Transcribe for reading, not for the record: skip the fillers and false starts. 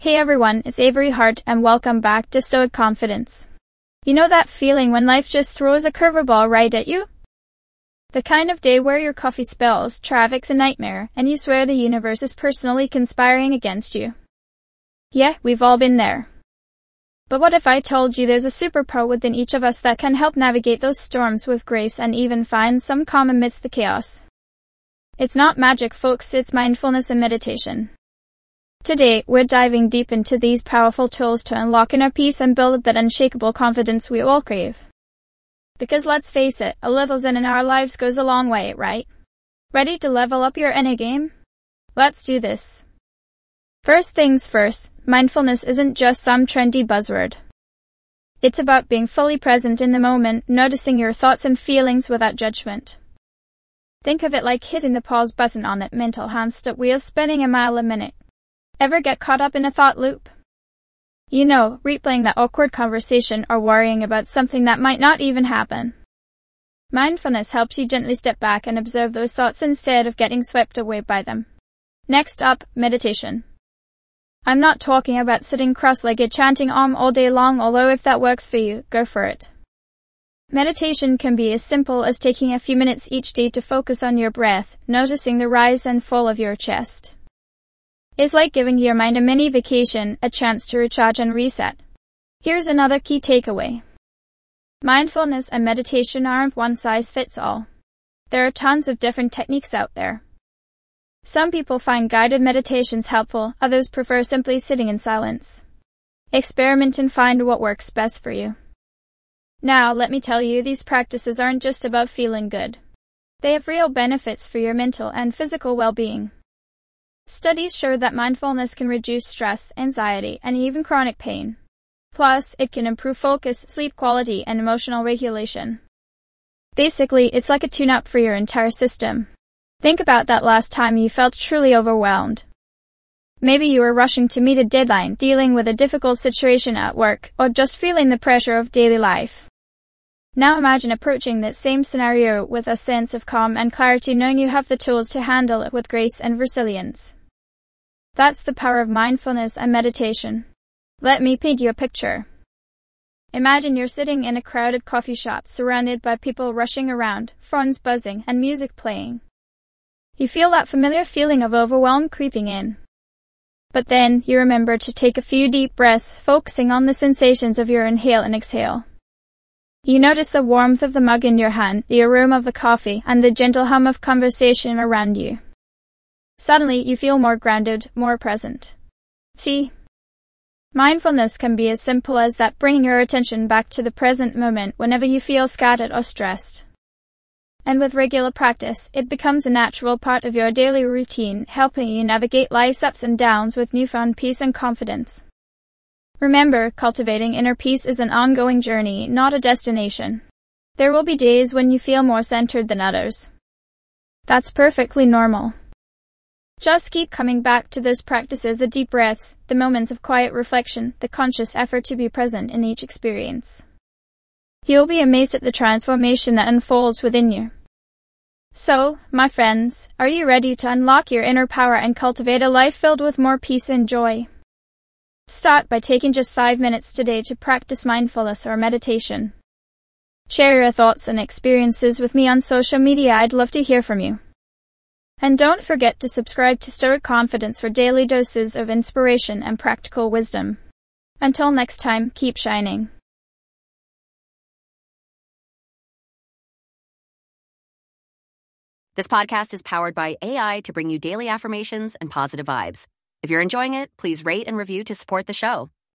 Hey everyone, it's Avery Hart and welcome back to Stoic Confidence. You know that feeling when life just throws a curveball right at you? The kind of day where your coffee spills, traffic's a nightmare, and you swear the universe is personally conspiring against you. Yeah, we've all been there. But what if I told you there's a superpower within each of us that can help navigate those storms with grace and even find some calm amidst the chaos? It's not magic, folks, it's mindfulness and meditation. Today, we're diving deep into these powerful tools to unlock inner peace and build that unshakable confidence we all crave. Because let's face it, a little zen in our lives goes a long way, right? Ready to level up your inner game? Let's do this. First things first, mindfulness isn't just some trendy buzzword. It's about being fully present in the moment, noticing your thoughts and feelings without judgment. Think of it like hitting the pause button on that mental hamster wheel spinning a mile a minute. Ever get caught up in a thought loop? You know, replaying that awkward conversation or worrying about something that might not even happen. Mindfulness helps you gently step back and observe those thoughts instead of getting swept away by them. Next up, meditation. I'm not talking about sitting cross-legged chanting Om all day long, although if that works for you, go for it. Meditation can be as simple as taking a few minutes each day to focus on your breath, noticing the rise and fall of your chest. It's like giving your mind a mini vacation, a chance to recharge and reset. Here's another key takeaway. Mindfulness and meditation aren't one size fits all. There are tons of different techniques out there. Some people find guided meditations helpful, others prefer simply sitting in silence. Experiment and find what works best for you. Now, let me tell you, these practices aren't just about feeling good. They have real benefits for your mental and physical well-being. Studies show that mindfulness can reduce stress, anxiety, and even chronic pain. Plus, it can improve focus, sleep quality, and emotional regulation. Basically, it's like a tune-up for your entire system. Think about that last time you felt truly overwhelmed. Maybe you were rushing to meet a deadline, dealing with a difficult situation at work, or just feeling the pressure of daily life. Now imagine approaching that same scenario with a sense of calm and clarity, knowing you have the tools to handle it with grace and resilience. That's the power of mindfulness and meditation. Let me paint you a picture. Imagine you're sitting in a crowded coffee shop surrounded by people rushing around, phones buzzing, and music playing. You feel that familiar feeling of overwhelm creeping in. But then, you remember to take a few deep breaths, focusing on the sensations of your inhale and exhale. You notice the warmth of the mug in your hand, the aroma of the coffee, and the gentle hum of conversation around you. Suddenly, you feel more grounded, more present. See? Mindfulness can be as simple as that, bringing your attention back to the present moment whenever you feel scattered or stressed. And with regular practice, it becomes a natural part of your daily routine, helping you navigate life's ups and downs with newfound peace and confidence. Remember, cultivating inner peace is an ongoing journey, not a destination. There will be days when you feel more centered than others. That's perfectly normal. Just keep coming back to those practices, the deep breaths, the moments of quiet reflection, the conscious effort to be present in each experience. You'll be amazed at the transformation that unfolds within you. So, my friends, are you ready to unlock your inner power and cultivate a life filled with more peace and joy? Start by taking just 5 minutes today to practice mindfulness or meditation. Share your thoughts and experiences with me on social media. I'd love to hear from you. And don't forget to subscribe to Stoic Confidence for daily doses of inspiration and practical wisdom. Until next time, keep shining. This podcast is powered by AI to bring you daily affirmations and positive vibes. If you're enjoying it, please rate and review to support the show.